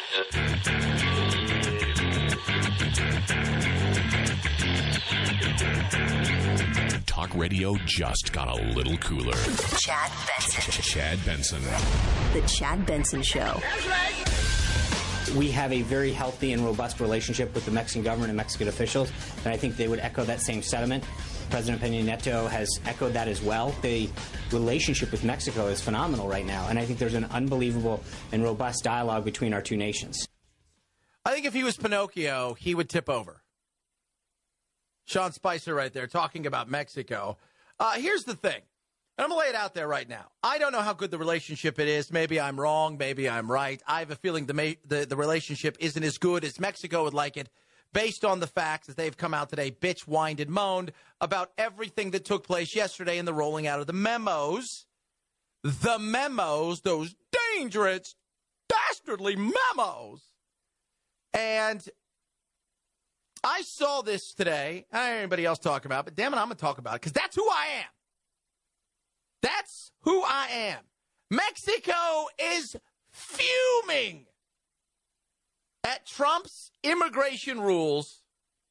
Talk radio just got a little cooler. Chad Benson. Chad Benson. The Chad Benson Show. We have a very healthy and robust relationship with the Mexican government and Mexican officials, and I think they would echo that same sentiment. President Peña Nieto has echoed that as well. The relationship with Mexico is phenomenal right now, and I think there's an unbelievable and robust dialogue between our two nations. I think if he was Pinocchio, he would tip over. Sean Spicer right there talking about Mexico. Here's the thing, and I'm going to lay it out there right now. I don't know how good the relationship it is. Maybe I'm wrong. Maybe I'm right. I have a feeling the relationship isn't as good as Mexico would like it, based on the facts that they've come out today, bitch, whined, and moaned about everything that took place yesterday in the rolling out of the memos. The memos, those dangerous, dastardly memos. And I saw this today. I don't hear anybody else talking about it, but damn it, I'm going to talk about it because that's who I am. That's who I am. Mexico is fuming at Trump's immigration rules.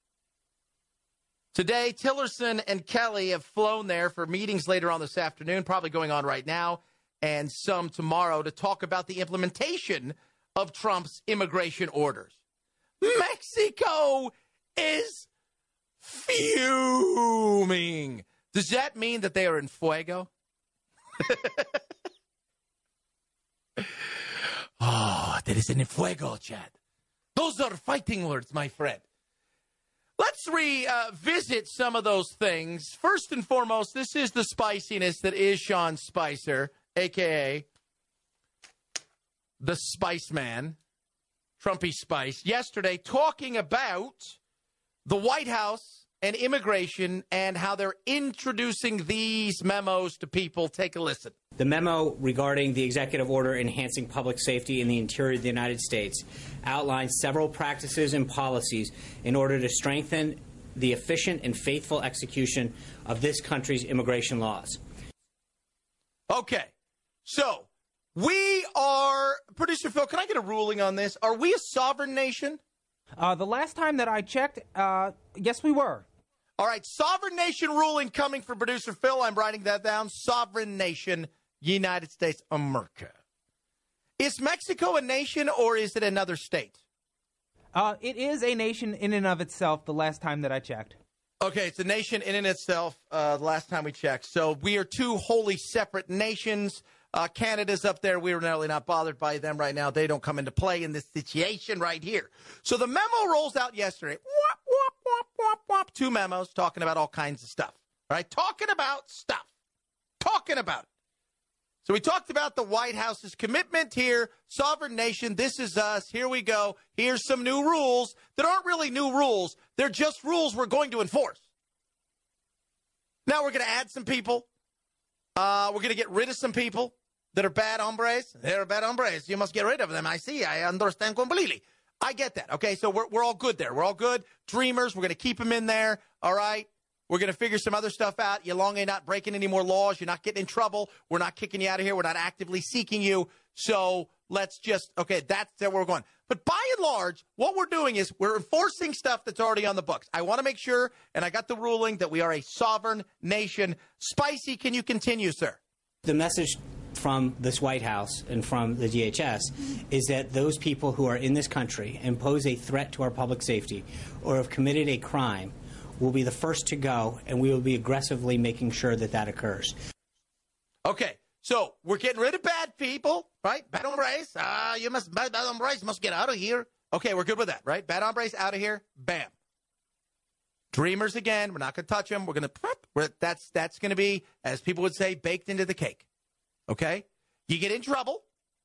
Today, Tillerson and Kelly have flown there for meetings later on this afternoon, probably going on right now, and some tomorrow to talk about the implementation of Trump's immigration orders. Mexico is fuming. Does that mean that they are in fuego? Oh, that is in fuego, Chad. Those are fighting words, my friend. Let's revisit some of those things. First and foremost, this is the spiciness that is Sean Spicer, a.k.a. the Spice Man, Trumpy Spice, yesterday talking about the White House and immigration and how they're introducing these memos to people. Take a listen. The memo regarding the executive order enhancing public safety in the interior of the United States outlines several practices and policies in order to strengthen the efficient and faithful execution of this country's immigration laws. Okay, so we are, Producer Phil, can I get a ruling on this? Are we a sovereign nation? The last time that I checked, yes, we were. All right, sovereign nation ruling coming from Producer Phil. I'm writing that down. Sovereign nation, United States, America. Is Mexico a nation or is it another state? It is a nation in and of itself the last time that I checked. Okay, it's a nation in and itself the last time we checked. So we are two wholly separate nations. Canada's up there. We're really not bothered by them right now. They don't come into play in this situation right here. So the memo rolls out yesterday. Whop, whop, whop, whop, whop. 2 memos talking about all kinds of stuff. All right, talking about stuff. Talking about it. So we talked about the White House's commitment here, sovereign nation, this is us, here we go, here's some new rules that aren't really new rules, they're just rules we're going to enforce. Now we're going to add some people, we're going to get rid of some people that are bad hombres. They're bad hombres, you must get rid of them, I see, I understand completely. I get that, okay, so we're all good there, we're all good, dreamers, we're going to keep them in there, all right? We're going to figure some other stuff out. You long as you're not breaking any more laws. You're not getting in trouble. We're not kicking you out of here. We're not actively seeking you. So let's just, okay, that's where we're going. But by and large, what we're doing is we're enforcing stuff that's already on the books. I want to make sure, and I got the ruling, that we are a sovereign nation. Spicy, can you continue, sir? The message from this White House and from the DHS is that those people who are in this country and pose a threat to our public safety or have committed a crime will be the first to go, and we will be aggressively making sure that that occurs. Okay, so we're getting rid of bad people, right? Bad hombres, bad hombres must get out of here. Okay, we're good with that, right? Bad hombres out of here, bam. Dreamers again, we're not going to touch them. We're going to, that's going to be, as people would say, baked into the cake. Okay? You get in trouble.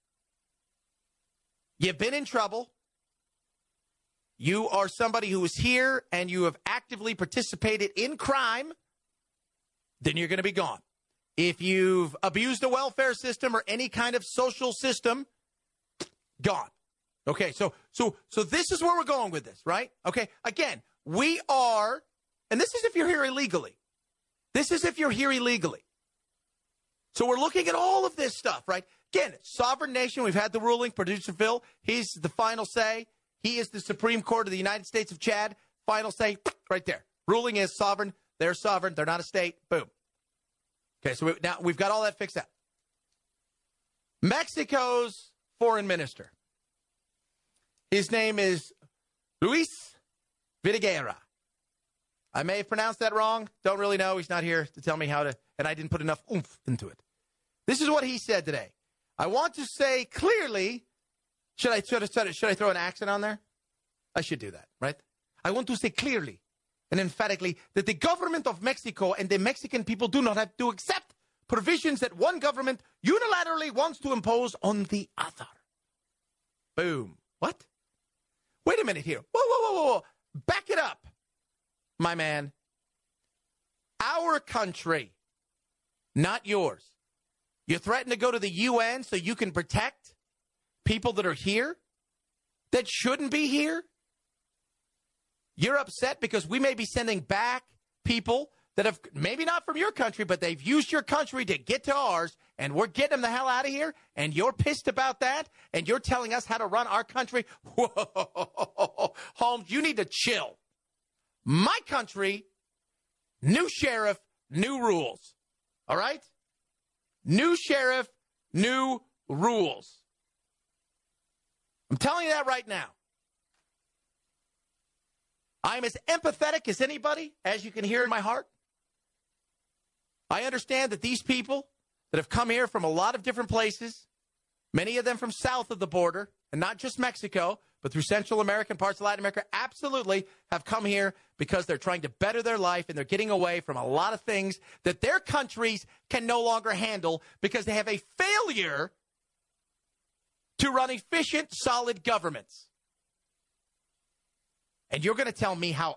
You've been in trouble. You are somebody who is here and you have actively participated in crime, then you're going to be gone. If you've abused the welfare system or any kind of social system, gone. Okay, so this is where we're going with this, right? Okay, again, we are, and this is if you're here illegally. This is if you're here illegally. So we're looking at all of this stuff, right? Again, sovereign nation. We've had the ruling. Producer Phil, he's the final say. He is the Supreme Court of the United States of Chad. Final say right there. Ruling is sovereign. They're sovereign. They're not a state. Boom. Okay, so now we've got all that fixed out. Mexico's foreign minister. His name is Luis Videguerra. I may have pronounced that wrong. Don't really know. He's not here to tell me how to, and I didn't put enough oomph into it. This is what he said today. I want to say clearly, should I throw an accent on there? I should do that, right? I want to say clearly and emphatically that the government of Mexico and the Mexican people do not have to accept provisions that one government unilaterally wants to impose on the other. Boom. What? Wait a minute here. Whoa. Back it up, my man. Our country, not yours. You threaten to go to the UN so you can protect people that are here that shouldn't be here? You're upset because we may be sending back people that have, maybe not from your country, but they've used your country to get to ours, and we're getting them the hell out of here, and you're pissed about that, and you're telling us how to run our country? Whoa, Holmes, you need to chill. My country, new sheriff, new rules. All right? New sheriff, new rules. I'm telling you that right now. I'm as empathetic as anybody, as you can hear in my heart. I understand that these people that have come here from a lot of different places, many of them from south of the border, and not just Mexico, but through Central America and parts of Latin America, absolutely have come here because they're trying to better their life and they're getting away from a lot of things that their countries can no longer handle because they have a failure to run efficient, solid governments. And you're going to tell me how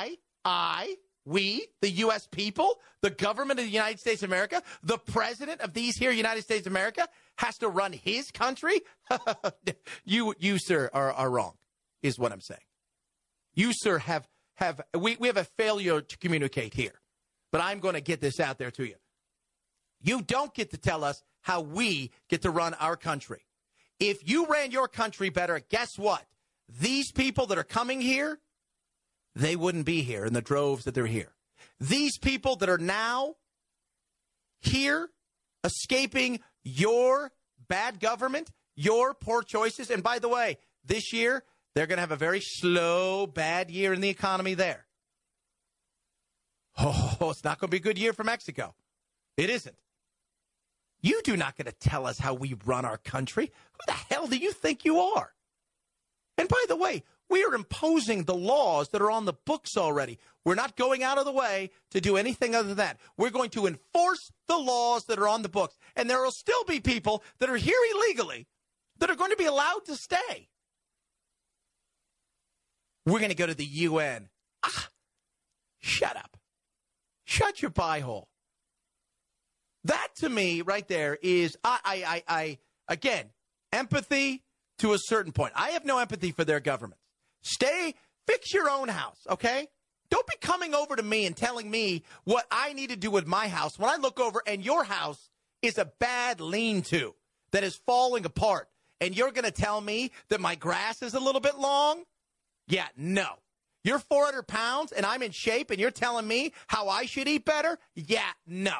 we, the U.S. people, the government of the United States of America, the president of these here United States of America, has to run his country? You, sir, are wrong, is what I'm saying. You, sir, we have a failure to communicate here. But I'm going to get this out there to you. You don't get to tell us how we get to run our country. If you ran your country better, guess what? These people that are coming here, they wouldn't be here in the droves that they're here. These people that are now here escaping your bad government, your poor choices. And by the way, this year, they're going to have a very slow, bad year in the economy there. Oh, it's not going to be a good year for Mexico. It isn't. You do not get to tell us how we run our country. Who the hell do you think you are? And by the way, we are imposing the laws that are on the books already. We're not going out of the way to do anything other than that. We're going to enforce the laws that are on the books. And there will still be people that are here illegally that are going to be allowed to stay. We're going to go to the UN. Shut up. Shut your pie hole. That to me right there is, again, empathy to a certain point. I have no empathy for their governments. Fix your own house, okay? Don't be coming over to me and telling me what I need to do with my house when I look over and your house is a bad lean-to that is falling apart. And you're going to tell me that my grass is a little bit long? Yeah, no. You're 400 pounds and I'm in shape and you're telling me how I should eat better? Yeah, no.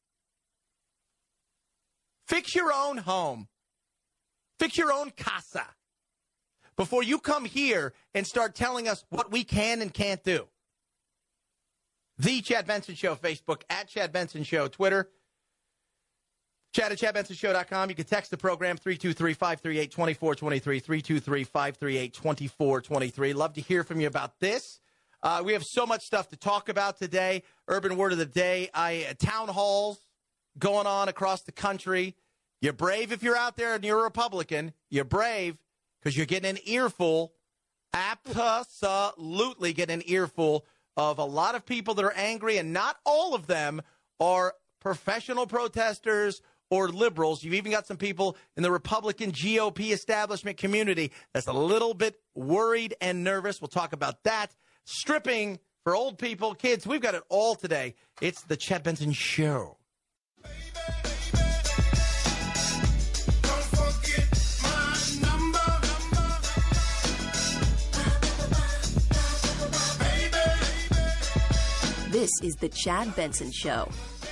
Fix your own home. Fix your own casa before you come here and start telling us what we can and can't do. The Chad Benson Show, Facebook, at Chad Benson Show, Twitter, Chad at ChadBensonShow.com. You can text the program, 323-538-2423, 323-538-2423. Love to hear from you about this. We have so much stuff to talk about today. Urban Word of the Day, town halls going on across the country. You're brave if you're out there and you're a Republican. You're brave because you're getting an earful, absolutely getting an earful of a lot of people that are angry, and not all of them are professional protesters or liberals. You've even got some people in the Republican GOP establishment community that's a little bit worried and nervous. We'll talk about that. Stripping for old people, kids. We've got it all today. It's the Chad Benson Show. This is the Chad Benson Show.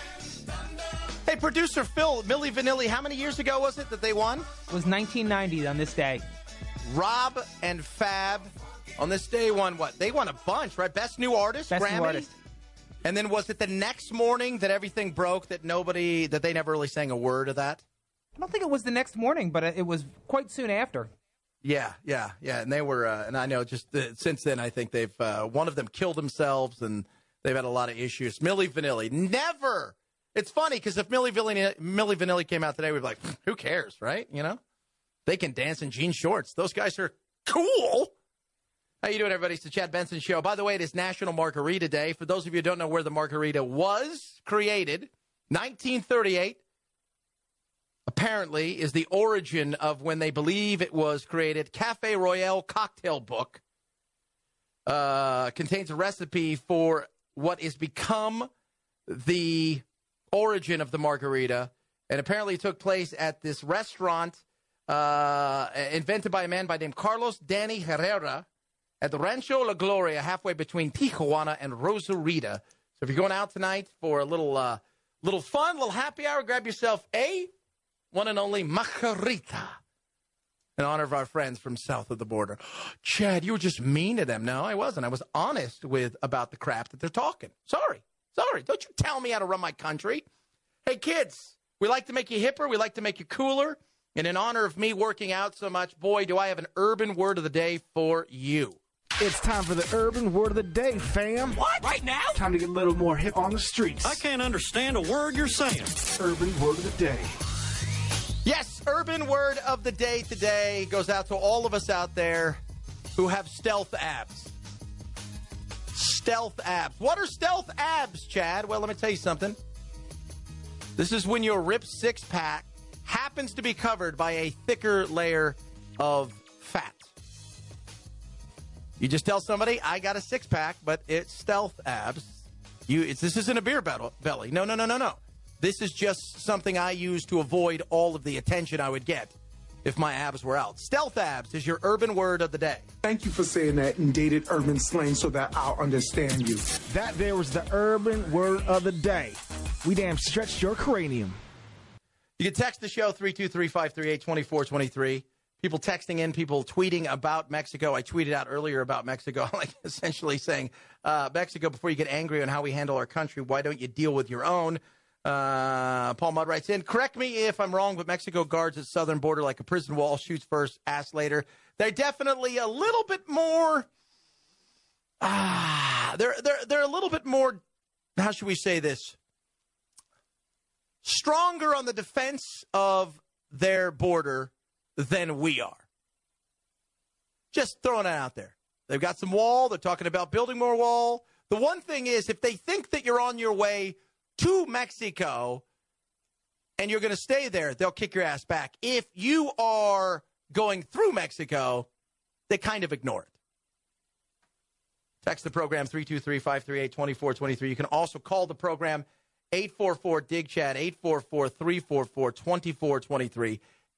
Hey, producer Phil, Milli Vanilli, how many years ago was it that they won? It was 1990 on this day. Rob and Fab on this day won what? They won a bunch, right? Best New Artist, Best Grammy? New Artist. And then was it the next morning that everything broke, that they never really sang a word of that? I don't think it was the next morning, but it was quite soon after. Yeah. And they were, and I know just since then, I think they've, one of them killed themselves, and they've had a lot of issues. Milli Vanilli, never. It's funny because if Milli Vanilli came out today, we'd be like, who cares, right? You know, they can dance in jean shorts. Those guys are cool. How you doing, everybody? It's the Chad Benson Show. By the way, it is National Margarita Day. For those of you who don't know where the margarita was created, 1938. Apparently, is the origin of when they believe it was created. Cafe Royale cocktail book contains a recipe for what is become the origin of the margarita, and apparently it took place at this restaurant invented by a man by the name Carlos Danny Herrera at the Rancho La Gloria, halfway between Tijuana and Rosarita. So if you're going out tonight for a little fun, little happy hour, grab yourself a one and only margarita in honor of our friends from south of the border. Chad, you were just mean to them. No, I wasn't. I was honest about the crap that they're talking. Sorry. Don't you tell me how to run my country. Hey, kids, we like to make you hipper. We like to make you cooler. And in honor of me working out so much, boy, do I have an urban word of the day for you. It's time for the urban word of the day, fam. What? Right now? Time to get a little more hip on the streets. I can't understand a word you're saying. Urban word of the day. Yes, urban word of the day today goes out to all of us out there who have stealth abs. Stealth abs. What are stealth abs, Chad? Well, let me tell you something. This is when your ripped six-pack happens to be covered by a thicker layer of fat. You just tell somebody, I got a six-pack, but it's stealth abs. This isn't a beer belly. No. This is just something I use to avoid all of the attention I would get if my abs were out. Stealth abs is your urban word of the day. Thank you for saying that in dated urban slang so that I'll understand you. That there was the urban word of the day. We damn stretched your cranium. You can text the show 323-538-2423. People texting in, people tweeting about Mexico. I tweeted out earlier about Mexico, like essentially saying, Mexico, before you get angry on how we handle our country, why don't you deal with your own? Paul Mudd writes in, correct me if I'm wrong, but Mexico guards its southern border like a prison wall, shoots first, asks later. They're definitely a little bit more, they're a little bit more, how should we say this? Stronger on the defense of their border than we are. Just throwing it out there. They've got some wall. They're talking about building more wall. The one thing is, if they think that you're on your way to Mexico and you're going to stay there, they'll kick your ass back. If you are going through Mexico, they kind of ignore it. Text the program 323-538-2423. You can also call the program 844-DIG-CHAD, 844-344-2423,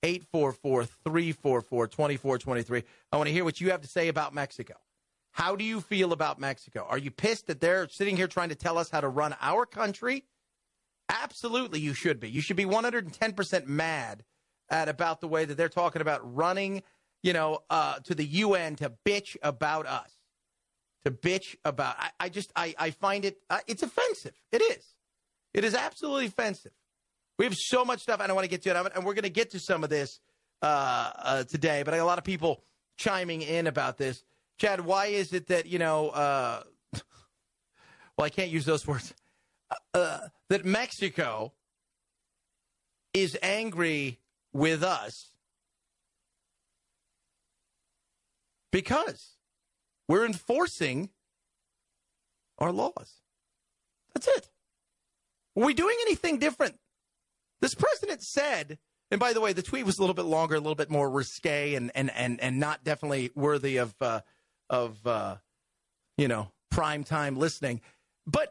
844-344-2423. I want to hear what you have to say about Mexico. How do you feel about Mexico? Are you pissed that they're sitting here trying to tell us how to run our country? Absolutely, you should be. You should be 110% mad about the way that they're talking about running, to the UN to bitch about us. To bitch about. I find it, it's offensive. It is. It is absolutely offensive. We have so much stuff. I don't want to get to it, and we're going to get to some of this today, but I got a lot of people chiming in about this. Chad, why is it that, well, I can't use those words, that Mexico is angry with us because we're enforcing our laws? That's it. Are we doing anything different? This president said, and by the way, the tweet was a little bit longer, a little bit more risque, and not definitely worthy of prime time listening. But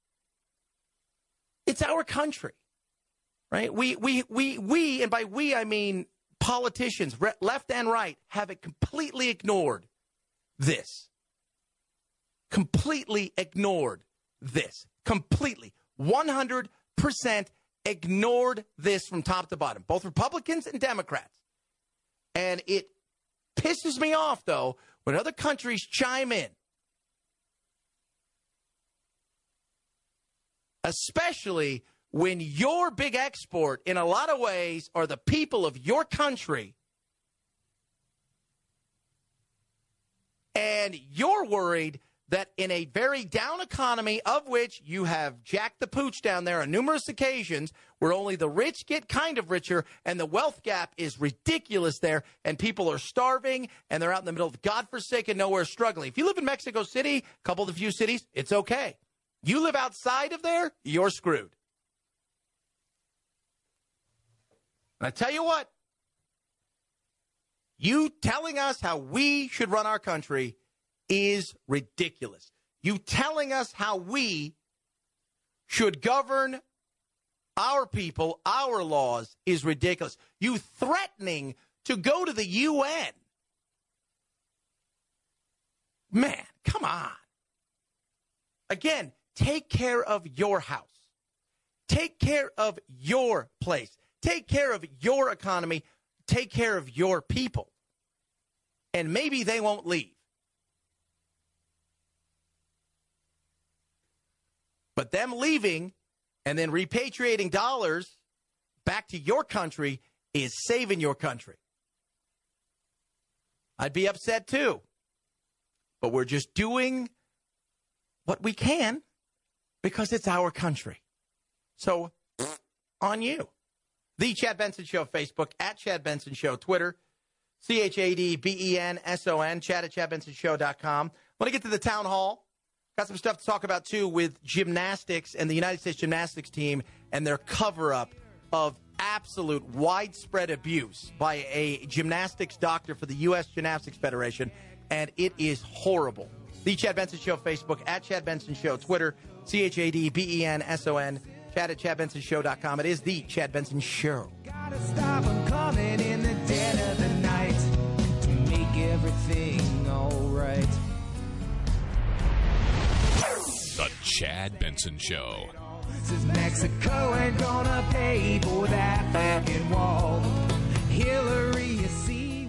it's our country, right? We, and by we I mean politicians, left and right, have it completely ignored this. Completely ignored this. completely, 100% ignored this from top to bottom, both Republicans and Democrats. And it pisses me off, though, when other countries chime in, especially when your big export, in a lot of ways, are the people of your country, and you're worried that in a very down economy, of which you have Jack the Pooch down there on numerous occasions, where only the rich get kind of richer and the wealth gap is ridiculous there, and people are starving and they're out in the middle of godforsaken nowhere struggling. If you live in Mexico City, a couple of the few cities, it's okay. You live outside of there, you're screwed. And I tell you what, you telling us how we should run our country is ridiculous. You telling us how we should govern our people, our laws, is ridiculous. You threatening to go to the UN. Man, come on. Again, take care of your house. Take care of your place. Take care of your economy. Take care of your people. And maybe they won't leave. But them leaving and then repatriating dollars back to your country is saving your country. I'd be upset too. But we're just doing what we can because it's our country. So, on you. The Chad Benson Show, Facebook, at Chad Benson Show, Twitter, ChadBenson, Chad at ChadBensonShow.com. Want to get to the town hall? Got some stuff to talk about, too, with gymnastics and the United States gymnastics team and their cover-up of absolute widespread abuse by a gymnastics doctor for the U.S. Gymnastics Federation, and it is horrible. The Chad Benson Show, Facebook, at Chad Benson Show, Twitter, ChadBenson, Chad at ChadBensonShow.com. It is the Chad Benson Show. Gotta stop them coming in the dead of the night to make everything all right. The Chad Benson Show. Says Mexico ain't gonna pay for that fucking wall. Hillary, you see.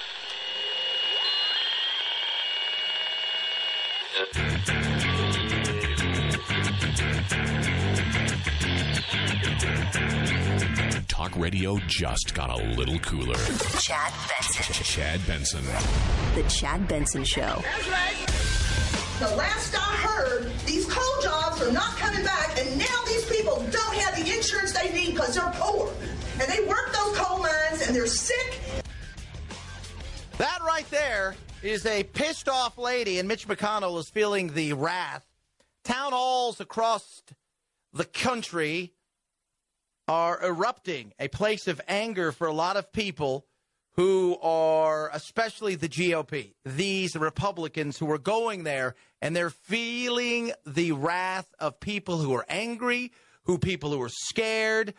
Talk radio just got a little cooler. Chad Benson. Chad Benson. The Chad Benson Show. That's right. The last I heard, these coal jobs are not coming back, and now these people don't have the insurance they need because they're poor. And they work those coal mines, and they're sick. That right there is a pissed off lady, and Mitch McConnell is feeling the wrath. Town halls across the country are erupting, a place of anger for a lot of people who are, especially the GOP, these Republicans who are going there, and they're feeling the wrath of people who are angry, people who are scared.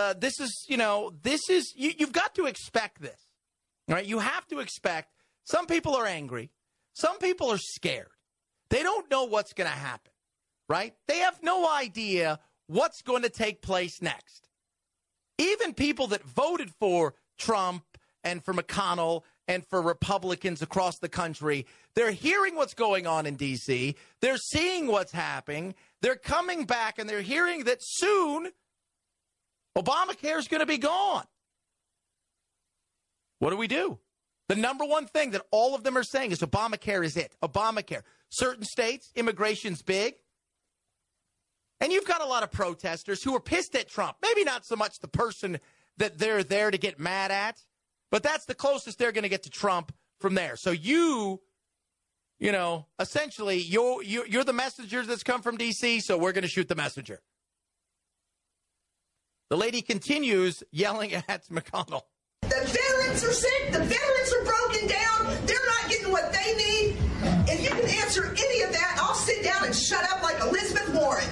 You've got to expect this, right? You have to expect some people are angry. Some people are scared. They don't know what's going to happen, right? They have no idea what's going to take place next. Even people that voted for Trump and for McConnell and for Republicans across the country, they're hearing what's going on in D.C. They're seeing what's happening. They're coming back and they're hearing that soon Obamacare is going to be gone. What do? The number one thing that all of them are saying is Obamacare is it. Obamacare. Certain states, immigration's big. And you've got a lot of protesters who are pissed at Trump. Maybe not so much the person that they're there to get mad at, but that's the closest they're going to get to Trump from there. So essentially, you're the messenger that's come from D.C., so we're going to shoot the messenger. The lady continues yelling at McConnell. The veterans are sick. The veterans are broken down. They're not getting what they need. If you can answer any of that, I'll sit down and shut up like Elizabeth Warren.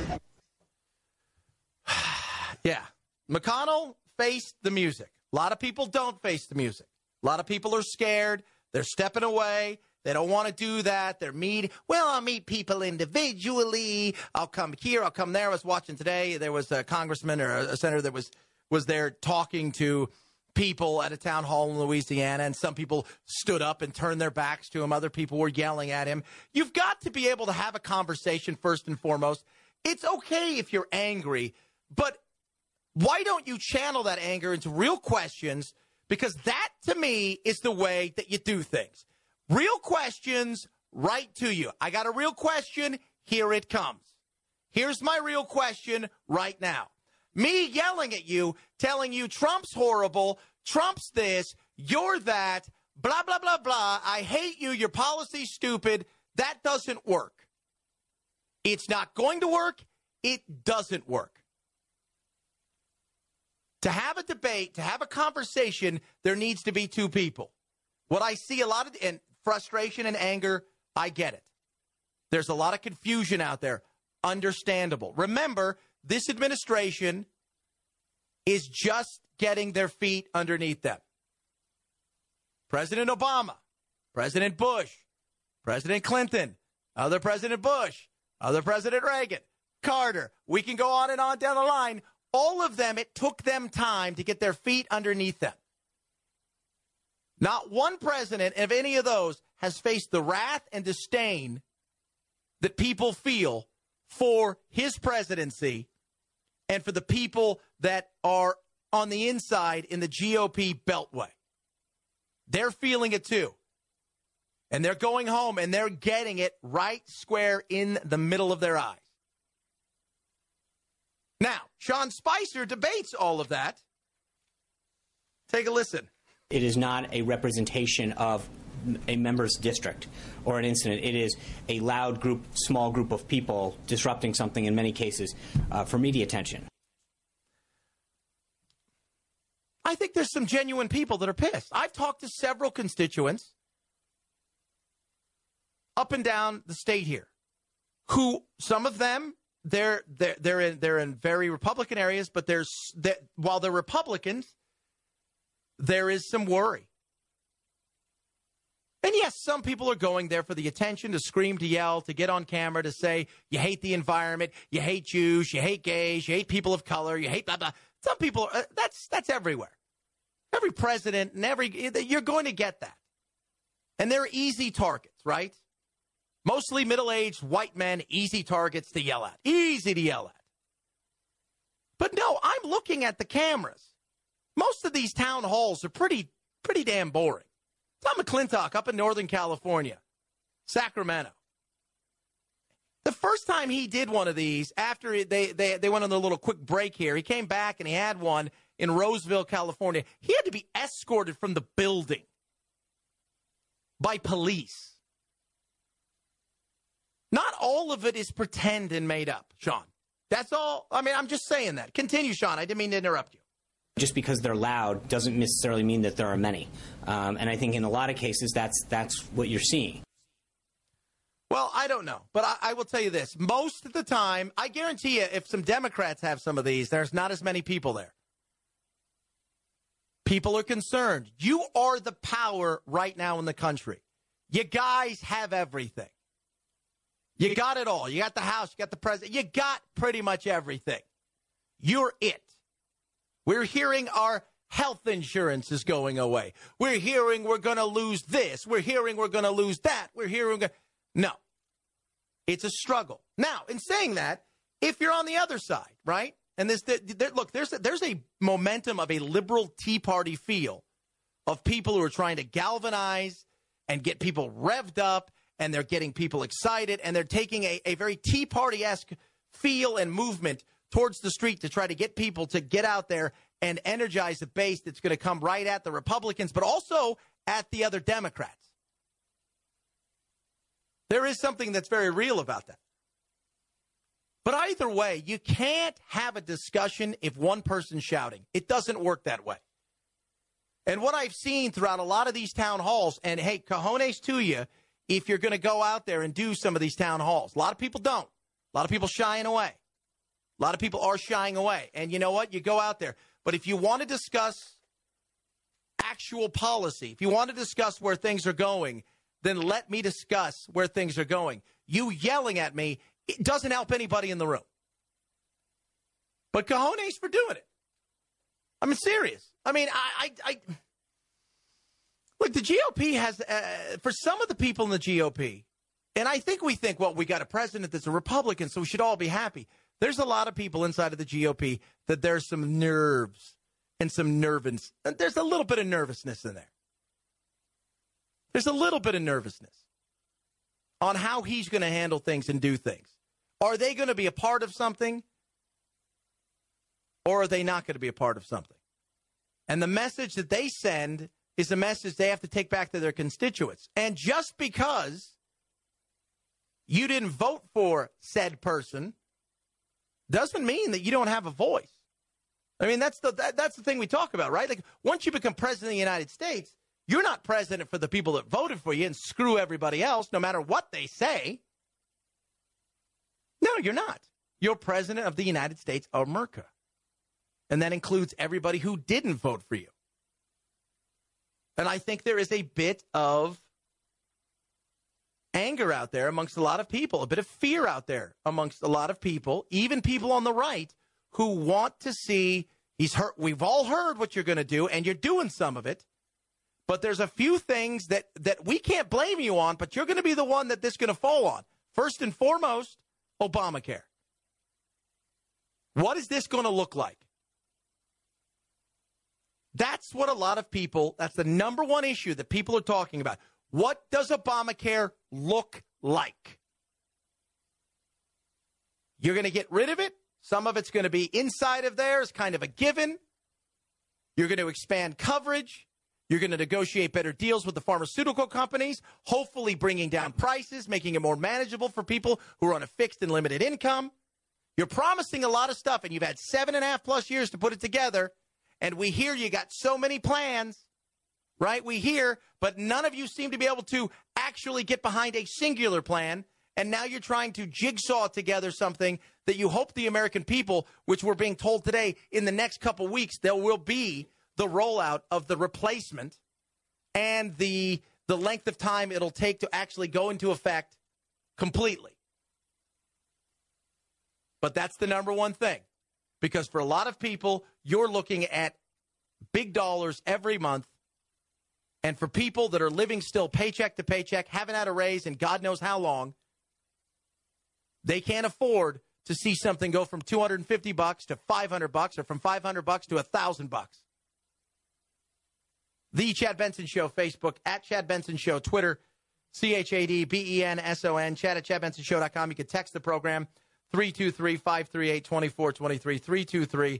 Yeah. McConnell faced the music. A lot of people don't face the music. A lot of people are scared. They're stepping away. They don't want to do that. They're I'll meet people individually. I'll come here. I'll come there. I was watching today. There was a congressman or a senator that was there talking to people at a town hall in Louisiana, and some people stood up and turned their backs to him. Other people were yelling at him. You've got to be able to have a conversation first and foremost. It's okay if you're angry, but why don't you channel that anger into real questions? Because that, to me, is the way that you do things. Real questions, right to you. I got a real question. Here it comes. Here's my real question right now. Me yelling at you, telling you Trump's horrible, Trump's this, you're that, blah, blah, blah, blah. I hate you. Your policy's stupid. That doesn't work. It's not going to work. It doesn't work. To have a debate, to have a conversation, there needs to be two people. What I see a lot of, and frustration and anger, I get it. There's a lot of confusion out there. Understandable. Remember, this administration is just getting their feet underneath them. President Obama, President Bush, President Clinton, other President Bush, other President Reagan, Carter. We can go on and on down the line. All of them, it took them time to get their feet underneath them. Not one president of any of those has faced the wrath and disdain that people feel for his presidency and for the people that are on the inside in the GOP beltway. They're feeling it too. And they're going home and they're getting it right square in the middle of their eyes. Now, Sean Spicer debates all of that. Take a listen. It is not a representation of a member's district or an incident. It is a loud group, small group of people disrupting something in many cases for media attention. I think there's some genuine people that are pissed. I've talked to several constituents up and down the state here who, some of them, they're in very Republican areas, but while they're Republicans, there is some worry. And yes, some people are going there for the attention, to scream, to yell, to get on camera, to say you hate the environment, you hate Jews, you hate gays, you hate people of color, you hate blah, blah. Some people, that's everywhere. Every president and you're going to get that. And they're easy targets, right? Mostly middle-aged white men, easy targets to yell at. Easy to yell at. But no, I'm looking at the cameras. Most of these town halls are pretty damn boring. Tom McClintock up in Northern California, Sacramento. The first time he did one of these, after they went on a little quick break here, he came back and he had one in Roseville, California. He had to be escorted from the building by police. Not all of it is pretend and made up, Sean. That's all. I mean, I'm just saying that. Continue, Sean. I didn't mean to interrupt you. Just because they're loud doesn't necessarily mean that there are many. And I think in a lot of cases, that's what you're seeing. Well, I don't know. But I will tell you this. Most of the time, I guarantee you, if some Democrats have some of these, there's not as many people there. People are concerned. You are the power right now in the country. You guys have everything. You got it all. You got the House. You got the president. You got pretty much everything. You're it. We're hearing our health insurance is going away. We're hearing we're going to lose this. We're hearing we're going to lose that. We're hearing. No. It's a struggle. Now, in saying that, if you're on the other side, right? And look, there's a momentum of a liberal Tea Party feel of people who are trying to galvanize and get people revved up, and they're getting people excited, and they're taking a very Tea Party-esque feel and movement towards the street to try to get people to get out there and energize the base that's going to come right at the Republicans, but also at the other Democrats. There is something that's very real about that. But either way, you can't have a discussion if one person's shouting. It doesn't work that way. And what I've seen throughout a lot of these town halls, and hey, cojones to you, if you're going to go out there and do some of these town halls. A lot of people don't. A lot of people shying away. A lot of people are shying away. And you know what? You go out there. But if you want to discuss actual policy, if you want to discuss where things are going, then let me discuss where things are going. You yelling at me, it doesn't help anybody in the room. But cojones for doing it. I'm serious. I mean, I look, the GOP has, for some of the people in the GOP, and I think we think, well, we got a president that's a Republican, so we should all be happy. There's a lot of people inside of the GOP that there's some nerves and some nervousness. There's a little bit of nervousness in there. There's a little bit of nervousness on how he's going to handle things and do things. Are they going to be a part of something? Or are they not going to be a part of something? And the message that they send is a message they have to take back to their constituents. And just because you didn't vote for said person doesn't mean that you don't have a voice. I mean, that's the thing we talk about, right? Like, once you become president of the United States, you're not president for the people that voted for you and screw everybody else, no matter what they say. No, you're not. You're president of the United States of America. And that includes everybody who didn't vote for you. And I think there is a bit of anger out there amongst a lot of people, a bit of fear out there amongst a lot of people, even people on the right, who want to see he's hurt. We've all heard what you're going to do, and you're doing some of it. But there's a few things that we can't blame you on, but you're going to be the one that this is going to fall on. First and foremost, Obamacare. What is this going to look like? That's what a lot of people, that's the number one issue that people are talking about. What does Obamacare look like? You're going to get rid of it. Some of it's going to be inside of there as kind of a given. You're going to expand coverage. You're going to negotiate better deals with the pharmaceutical companies, hopefully bringing down prices, making it more manageable for people who are on a fixed and limited income. You're promising a lot of stuff, and you've had 7.5+ years to put it together. And we hear you got so many plans, right? We hear, but none of you seem to be able to actually get behind a singular plan. And now you're trying to jigsaw together something that you hope the American people, which we're being told today, in the next couple weeks, there will be the rollout of the replacement and the length of time it'll take to actually go into effect completely. But that's the number one thing. Because for a lot of people, you're looking at big dollars every month. And for people that are living still paycheck to paycheck, haven't had a raise in God knows how long, they can't afford to see something go from $250 to $500 or from $500 to $1,000. The Chad Benson Show, Facebook, at Chad Benson Show, Twitter, ChadBenson, Chad at ChadBensonShow.com. You can text the program. 323-538-2423,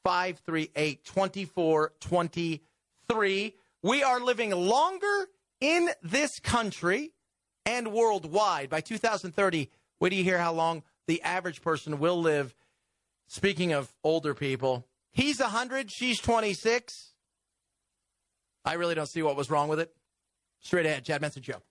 323-538-2423. We are living longer in this country and worldwide. By 2030, wait till you hear how long the average person will live. Speaking of older people, he's 100, she's 26. I really don't see what was wrong with it. Straight ahead, Chad Benson Show.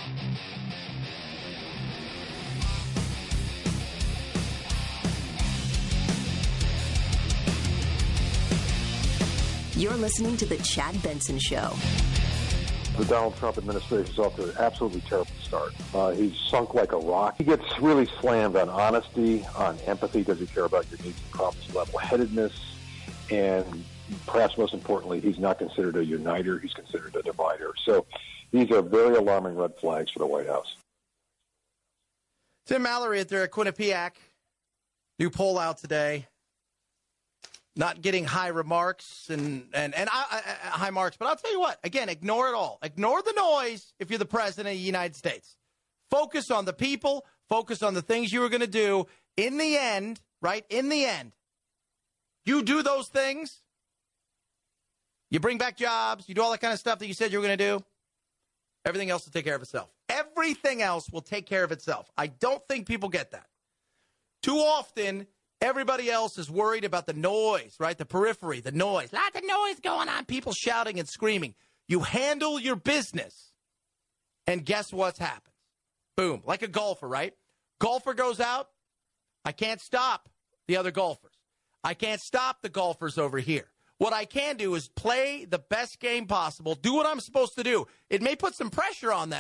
You're listening to The Chad Benson Show. The Donald Trump administration is off to an absolutely terrible start. He's sunk like a rock. He gets really slammed on honesty, on empathy. Does he care about your needs and problems, level-headedness, and perhaps most importantly, he's not considered a uniter. He's considered a divider. So these are very alarming red flags for the White House. Tim Mallory at their Quinnipiac. New poll out today. Not getting high remarks and high marks. But I'll tell you what, again, ignore it all. Ignore the noise if you're the president of the United States. Focus on the people. Focus on the things you were going to do. In the end, right, in the end, you do those things. You bring back jobs. You do all that kind of stuff that you said you were going to do. Everything else will take care of itself. Everything else will take care of itself. I don't think people get that. Too often, everybody else is worried about the noise, right? The periphery, the noise. Lots of noise going on. People shouting and screaming. You handle your business, and guess what's happened? Boom. Like a golfer, right? Golfer goes out. I can't stop the other golfers. I can't stop the golfers over here. What I can do is play the best game possible, do what I'm supposed to do. It may put some pressure on them,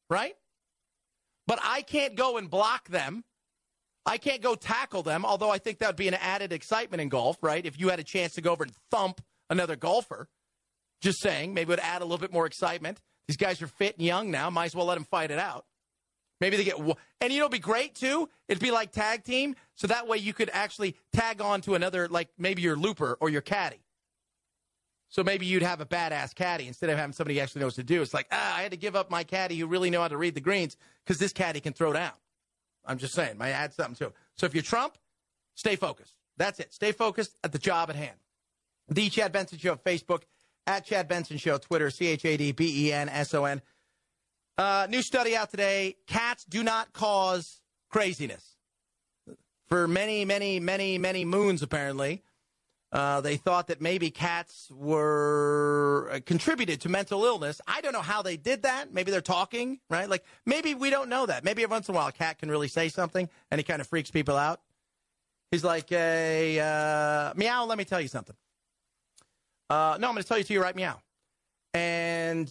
right? But I can't go and block them. I can't go tackle them, although I think that would be an added excitement in golf, right? If you had a chance to go over and thump another golfer. Just saying, maybe it would add a little bit more excitement. These guys are fit and young now. Might as well let them fight it out. Maybe they get, and you know, it'd be great too. It'd be like tag team, so that way you could actually tag on to another, like maybe your looper or your caddy. So maybe you'd have a badass caddy instead of having somebody who actually knows what to do. It's like, I had to give up my caddy who really know how to read the greens because this caddy can throw down. I'm just saying, might add something to it. So if you're Trump, stay focused. That's it. Stay focused at the job at hand. The Chad Benson Show, Facebook, at Chad Benson Show, Twitter, ChadBenson. New study out today. Cats do not cause craziness. For many, many, many, many moons, apparently, they thought that maybe cats were contributed to mental illness. I don't know how they did that. Maybe they're talking, right? Like, maybe we don't know that. Maybe every once in a while a cat can really say something, and he kind of freaks people out. He's like, hey, meow, let me tell you something. No, I'm going to tell you to your right, meow. And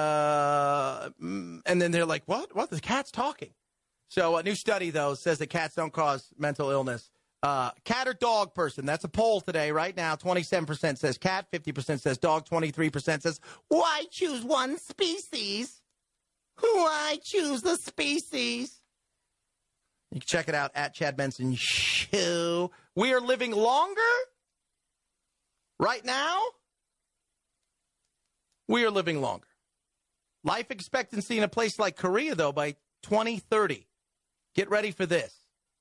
then they're like, what? The cat's talking. So a new study, though, says that cats don't cause mental illness. Cat or dog person, that's a poll today, right now. 27% says cat, 50% says dog, 23% says, why choose one species? Why choose the species? You can check it out at Chad Benson Show. We are living longer right now. We are living longer. Life expectancy in a place like Korea, though, by 2030. Get ready for this.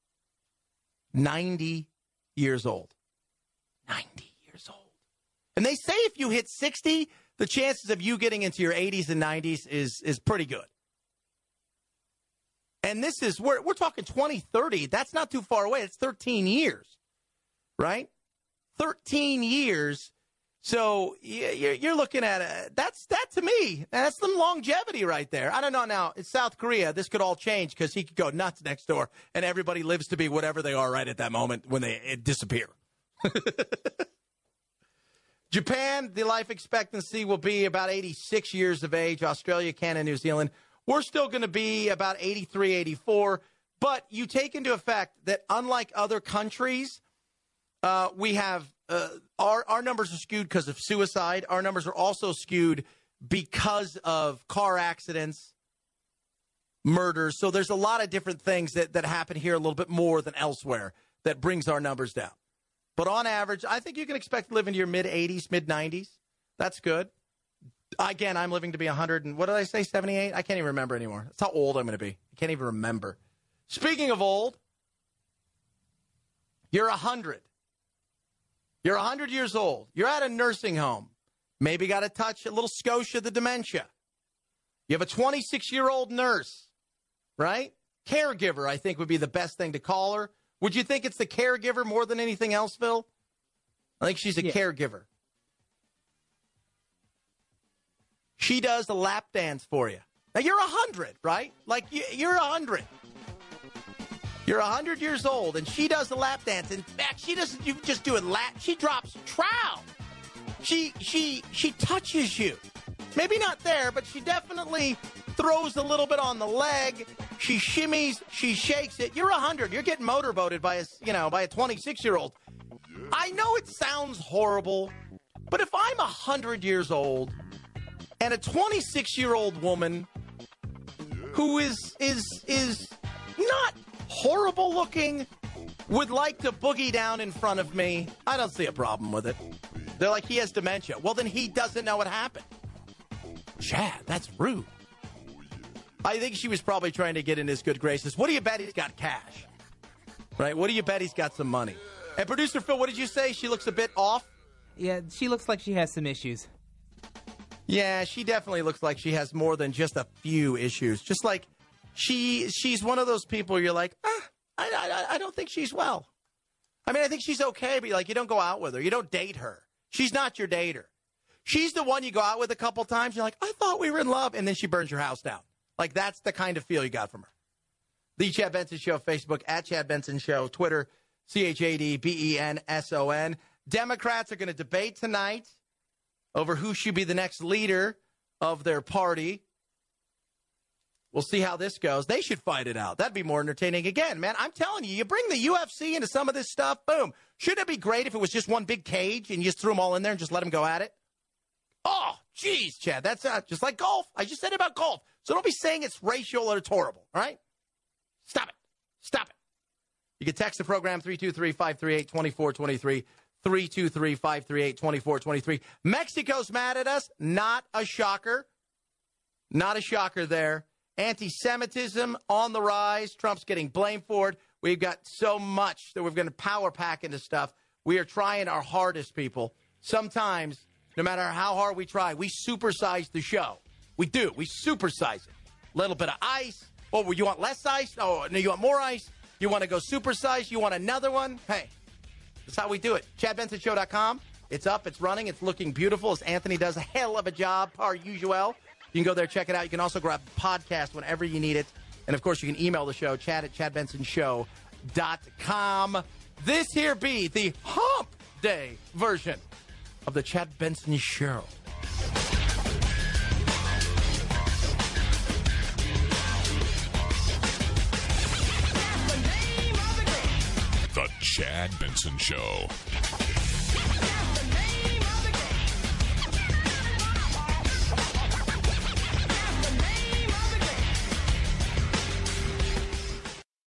90 years old. 90 years old. And they say if you hit 60, the chances of you getting into your 80s and 90s is pretty good. And this is, we're talking 2030. That's not too far away. It's 13 years, right? 13 years. So you're looking at that to me. That's some longevity right there. I don't know now. It's South Korea. This could all change because he could go nuts next door, and everybody lives to be whatever they are right at that moment when they disappear. Japan, the life expectancy will be about 86 years of age. Australia, Canada, New Zealand. We're still going to be about 83, 84. But you take into effect that unlike other countries, we have our numbers are skewed because of suicide. Our numbers are also skewed because of car accidents, murders. So there's a lot of different things that happen here a little bit more than elsewhere that brings our numbers down. But on average, I think you can expect to live into your mid-80s, mid-90s. That's good. Again, I'm living to be 100 and what did I say, 78? I can't even remember anymore. That's how old I'm going to be. I can't even remember. Speaking of old, you're 100. You're 100 years old. You're at a nursing home. Maybe got to touch a little skosh of the dementia. You have a 26-year-old nurse, right? Caregiver, I think, would be the best thing to call her. Would you think it's the caregiver more than anything else, Phil? I think she's a caregiver. She does a lap dance for you. Now, you're 100, right? Like, you're 100. You're 100 years old, and she does the lap dance. In fact, she doesn't just do a lap. She drops trowel. She touches you. Maybe not there, but she definitely throws a little bit on the leg. She shimmies. She shakes it. You're 100. You're getting motorboated by a 26-year-old. I know it sounds horrible, but if I'm 100 years old and a 26-year-old woman who is not horrible looking would like to boogie down in front of me, I don't see a problem with it. They're like, he has dementia. Well, then he doesn't know what happened. Chad, that's rude. I think she was probably trying to get in his good graces. What do you bet he's got cash? Right? What do you bet he's got some money? And producer Phil, what did you say? She looks a bit off? Yeah, she looks like she has some issues. Yeah, she definitely looks like she has more than just a few issues. Just like she's one of those people you're like, I don't think she's well. I mean, I think she's okay, but like, you don't go out with her. You don't date her. She's not your dater. She's the one you go out with a couple times. You're like, I thought we were in love. And then she burns your house down. Like, that's the kind of feel you got from her. The Chad Benson Show, Facebook, at Chad Benson Show, Twitter, ChadBenson. Democrats are going to debate tonight over who should be the next leader of their party. We'll see how this goes. They should fight it out. That'd be more entertaining. Again, man, I'm telling you, you bring the UFC into some of this stuff, boom. Shouldn't it be great if it was just one big cage and you just threw them all in there and just let them go at it? Oh, geez, Chad, that's just like golf. I just said about golf. So don't be saying it's racial or it's horrible, all right? Stop it. Stop it. You can text the program 323-538-2423, 323-538-2423. Mexico's mad at us. Not a shocker. Not a shocker there. Anti-Semitism on the rise. Trump's getting blamed for it. We've got so much that we're going to power pack into stuff. We are trying our hardest, people. Sometimes, no matter how hard we try, we supersize the show. We do. We supersize it. A little bit of ice. Oh, you want less ice? Oh, no, you want more ice? You want to go supersize? You want another one? Hey, that's how we do it. ChadBensonShow.com. It's up. It's running. It's looking beautiful as Anthony does a hell of a job, par usual. You can go there, check it out. You can also grab the podcast whenever you need it. And, of course, you can email the show, chad@chadbensonshow.com. This here be the hump day version of the Chad Benson Show. The Chad Benson Show.